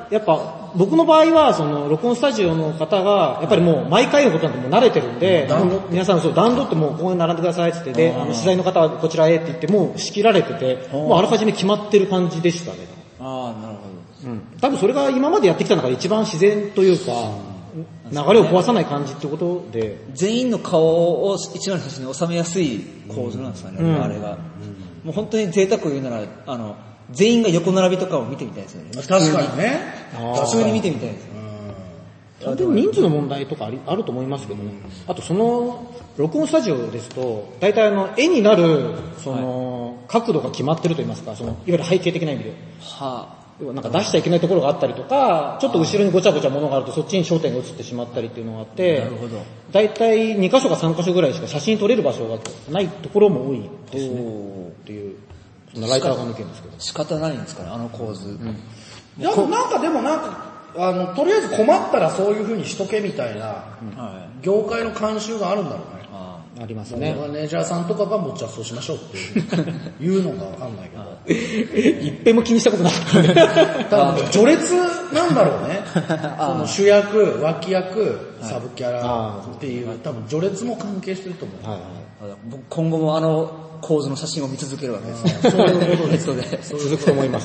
やっぱ僕の場合はその録音スタジオの方がやっぱりもう毎回のことなんてもう慣れてるんで、皆さんそう段取ってもうここに並んでくださいって言って、で、取材の方はこちらへって言ってもう仕切られてて、もうあらかじめ決まってる感じでしたね。 ああ、なるほど。 多分それが今までやってきた中で一番自然というか、流れを壊さない感じってことで。 全員の顔を一枚の写真に収めやすい構図なんですかね、あれが。もう本当に贅沢を言うなら、全員が横並びとかを見てみたいですよね。 確かにね。 普通に見てみたいです。 単純に人数の問題とかあると思いますけどね。あとその、録音スタジオですと、大体絵になる、角度が決まってると言いますか、いわゆる背景的な意味で。なんか出しちゃいけないところがあったりとか、ちょっと後ろにごちゃごちゃものがあるとそっちに焦点が移ってしまったりっていうのがあって、なるほど。大体2箇所か3箇所ぐらいしか写真撮れる場所がないところも多いですね。っていう、そのライターが抜けるんですけど。 仕方ないんですかね、あの構図。 いや、でもとりあえず困ったらそういう風にしとけみたいな、業界の慣習があるんだろうね。 ありますね。 マネージャーさんとかがもうじゃあそうしましょうっていうのがわかんないけど。 一遍も気にしたことなかった。 多分序列なんだろうね。その主役、脇役、サブキャラっていう、多分序列も関係してると思う。 僕今後も構図の写真を見続けるわけですね。そういうことで。 続くと思います。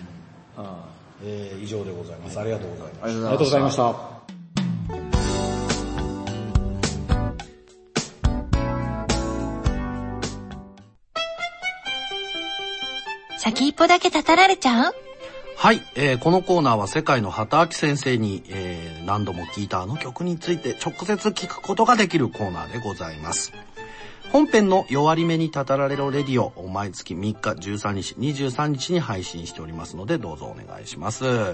以上でございます。ありがとうございます。 ありがとうございました。 先一歩だけたたられちゃう？ はい、このコーナーは世界の畑明先生に、何度も聴いたあの曲について直接聞くことができるコーナーでございます。本編の弱り目にたたられろレディオを毎月3日、13日、23日に配信しておりますのでどうぞお願いします。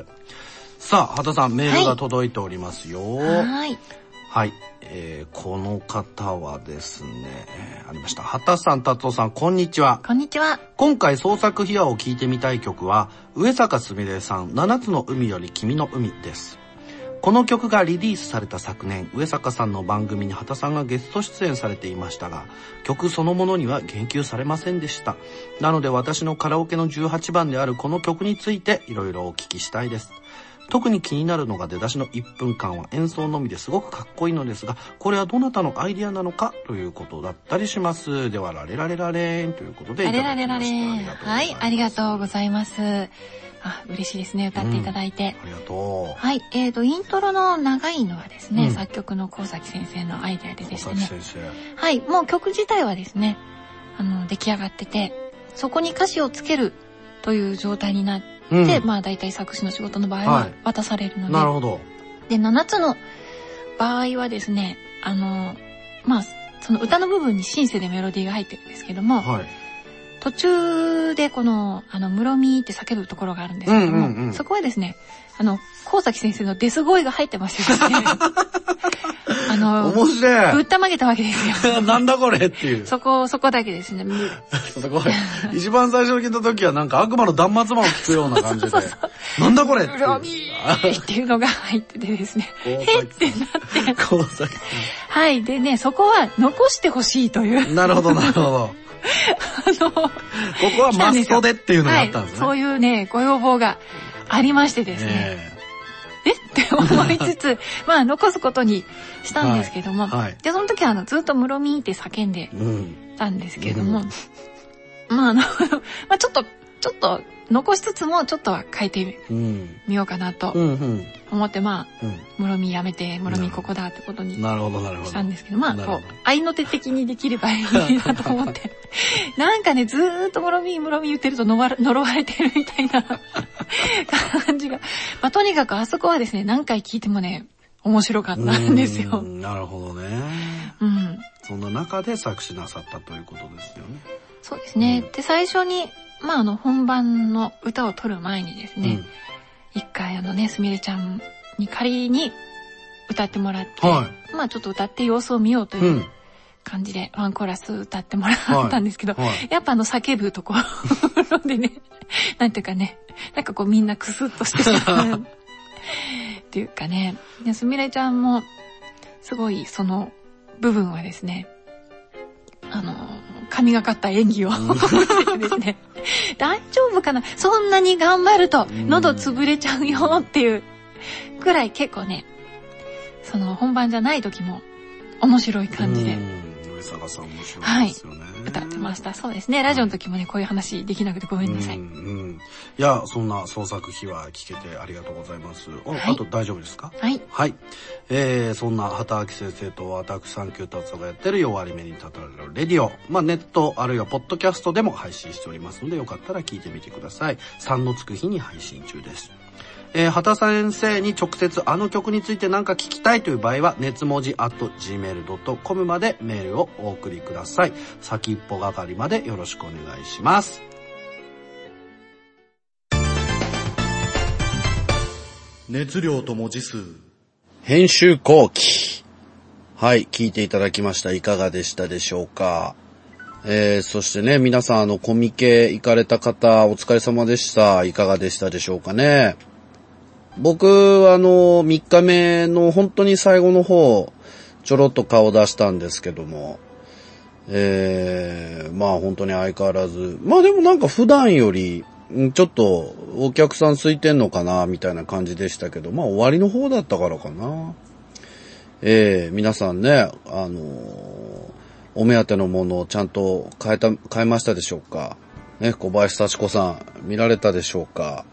さあ、畑さんメールが届いておりますよ。はい。はい。この方はですね、ありました。畑さん、達夫さん、こんにちは。 こんにちは。 今回創作秘話を聞いてみたい曲は、上坂すみれさん、7つの海より君の海です。この曲がリリースされた昨年、上坂さんの番組に畑さんがゲスト出演されていましたが、曲そのものには言及されませんでした。なので私のカラオケの18番であるこの曲についていろいろお聞きしたいです。特に気になるのが出だしの1分間は演奏のみですごくかっこいいのですが、これはどなたのアイディアなのかということだったりします。では、ラレラレラレーンということでいただきました。 ラレラレラレーン。はい、ありがとうございます。嬉しいですね、歌っていただいて。 ありがとう。 はい、イントロの長いのはですね、作曲の高崎先生のアイデアでですね。高崎先生。はい、もう曲自体はですね、出来上がってて、そこに歌詞をつけるという状態になって、大体作詞の仕事の場合は渡されるので。 なるほど。 で、7つの場合はですね、その歌の部分にシンセでメロディーが入ってるんですけども、途中でこの、ムロミーって叫ぶところがあるんですけども、そこはですね、高崎先生のデス声が入ってましてですね、 面白い。 ぶったまげたわけですよ。 なんだこれっていう。 そこだけですね。 すごい。一番最初に聞いた時はなんか悪魔の断末魔を聞くような感じで。なんだこれっていう。 ムロミーっていうのが入っててですね、へってなって。 高崎。 はい。でね、そこは残してほしいという。 なるほど、なるほど。ここはマストでっていうのがあったんですね。 そういうね、ご要望がありましてですね。って思いつつ、残すことにしたんですけども、で、その時はずっとムロミーって叫んでたんですけども、ちょっと残しつつもちょっとは変えてみようかなと思って、ムロミやめて、ムロミここだってことにしたんですけど、合いの手的にできればいいなと思って。なんかね、ずーっとムロミ言ってると呪われてるみたいな感じが。とにかくあそこはですね、何回聞いてもね、面白かったんですよ。 なるほどね。そんな中で作詞なさったということですよね。 そうですね。で、最初に、本番の歌を撮る前にですね、一回すみれちゃんに仮に歌ってもらって、ちょっと歌って様子を見ようという感じで、ワンコーラス歌ってもらったんですけど、やっぱ叫ぶところでね、なんていうかね、なんかこうみんなクスッとしてしまうっていうかね、すみれちゃんもすごいその部分はですね、 神がかった演技をですね、大丈夫かな、そんなに頑張ると喉潰れちゃうよっていうくらい結構ね、その本番じゃない時も面白い感じで、 上坂さん面白いですよね、 歌ってました。そうですね、ラジオの時もねこういう話できなくてごめんなさい。 いや、そんな創作秘話聞けてありがとうございます。あと大丈夫ですか？ はい。 はい。そんな畑明先生と私サンキュー達夫がやってる弱り目に立たれるレディオ。ネットあるいはポッドキャストでも配信しておりますので、よかったら聞いてみてください。3のつく日に配信中です。畑先生に直接あの曲について何か聞きたいという場合は、熱文字@gmail.com までメールをお送りください。先一歩係までよろしくお願いします。 熱量と文字数。 編集後期。はい、聞いていただきました。いかがでしたでしょうか。そしてね、皆さんコミケ行かれた方、お疲れ様でした。いかがでしたでしょうかね。僕3日目の本当に最後の方、ちょろっと顔出したんですけども、本当に相変わらず、でもなんか普段より、ちょっとお客さん空いてんのかな、みたいな感じでしたけど、終わりの方だったからかな。皆さんね、お目当てのものをちゃんと買えましたでしょうか。ね、小林幸子さん、見られたでしょうか。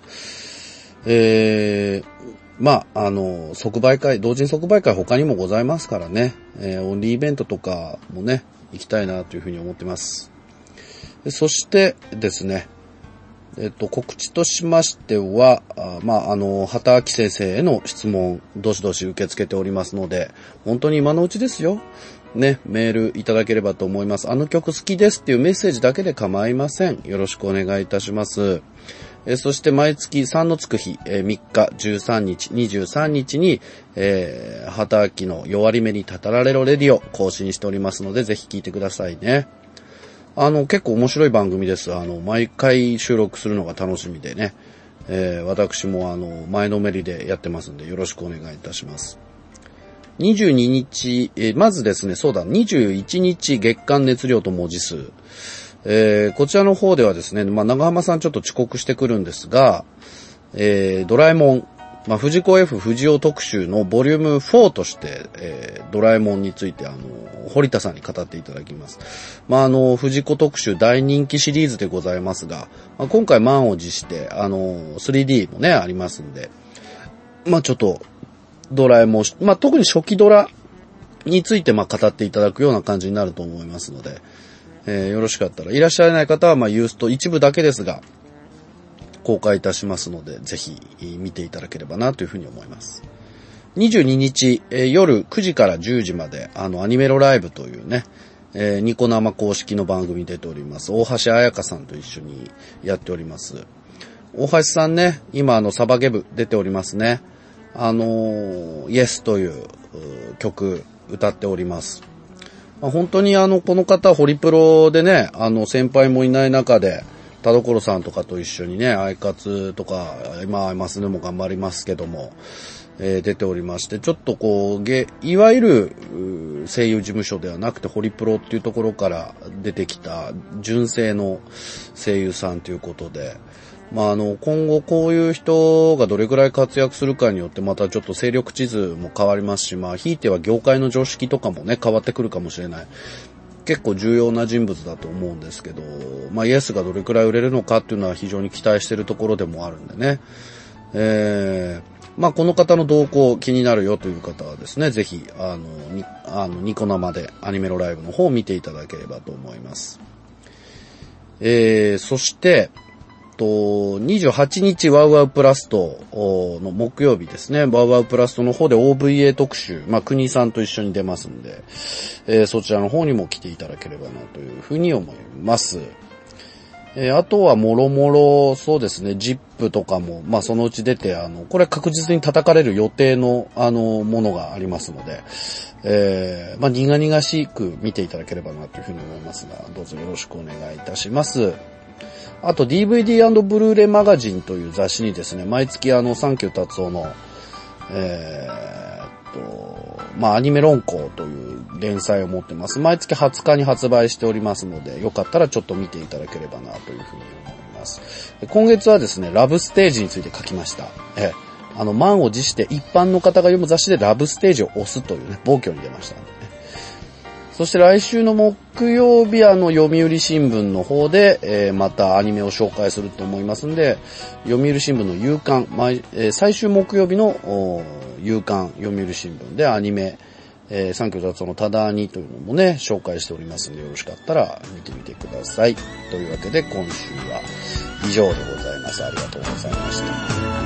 即売会、同人即売会他にもございますからね、オンリーイベントとかもね、行きたいなというふうに思ってます。そしてですね、告知としましては、畑明先生への質問、どしどし受け付けておりますので、本当に今のうちですよ。ね、メールいただければと思います。あの曲好きですっていうメッセージだけで構いません。よろしくお願いいたします。そして毎月3のつく日、3日、13日、23日に、畑明の弱り目にたたられろレディオ更新しておりますので、ぜひ聞いてくださいね。結構面白い番組です。毎回収録するのが楽しみでね。私も前のめりでやってますんで、よろしくお願いいたします。22日、まずですね、21日月間熱量と文字数。こちらの方ではですね、長浜さんちょっと遅刻してくるんですが、ドラえもん、藤子 F 不二雄特集のボリューム4として、ドラえもんについて堀田さんに語っていただきます。藤子特集大人気シリーズでございますが、今回満を持して、3D もね、ありますんで、ちょっと、ドラえもん、特に初期ドラについて語っていただくような感じになると思いますので、よろしかったら、いらっしゃらない方はユースト一部だけですが、公開いたしますので、ぜひ見ていただければなというふうに思います。22日、夜9時から10時まで、アニメロライブというね、ニコ生公式の番組に出ております。大橋彩香さんと一緒にやっております。大橋さんね、今サバゲブ出ておりますね。イエスという曲歌っております。本当にこの方、ホリプロでね、先輩もいない中で、田所さんとかと一緒にね、アイカツとか、マスでも頑張りますけども、出ておりまして、ちょっといわゆる声優事務所ではなくて、ホリプロっていうところから出てきた純正の声優さんということで、今後こういう人がどれくらい活躍するかによってまたちょっと勢力地図も変わりますし、ひいては業界の常識とかもね、変わってくるかもしれない。結構重要な人物だと思うんですけど、イエスがどれくらい売れるのかっていうのは非常に期待しているところでもあるんでね。この方の動向気になるよという方はですね、ぜひ、ニコ生でアニメロライブの方を見ていただければと思います。そして、28日ワウワウプラストの木曜日ですね。ワウワウプラストの方で OVA 特集、国さんと一緒に出ますんで、そちらの方にも来ていただければなというふうに思います。あとはもろもろ、そうですね、ZIP とかも、そのうち出て、これ確実に叩かれる予定の、ものがありますので、苦々しく見ていただければなというふうに思いますが、どうぞよろしくお願いいたします。あと DVD& ブルーレイマガジンという雑誌にですね、毎月サンキュー達夫の、 アニメ論考という連載を持ってます。毎月20日に発売しておりますので、よかったらちょっと見ていただければなというふうに思います。今月はですね、ラブステージについて書きました。満を持して一般の方が読む雑誌でラブステージを押すというね、暴挙に出ましたのでね。そして来週の木曜日読売新聞の方で、またアニメを紹介すると思いますんで、読売新聞の夕刊、最終木曜日の夕刊読売新聞でアニメ、三居達夫のただ兄というのもね、紹介しておりますので、よろしかったら見てみてください。というわけで今週は以上でございます。ありがとうございました。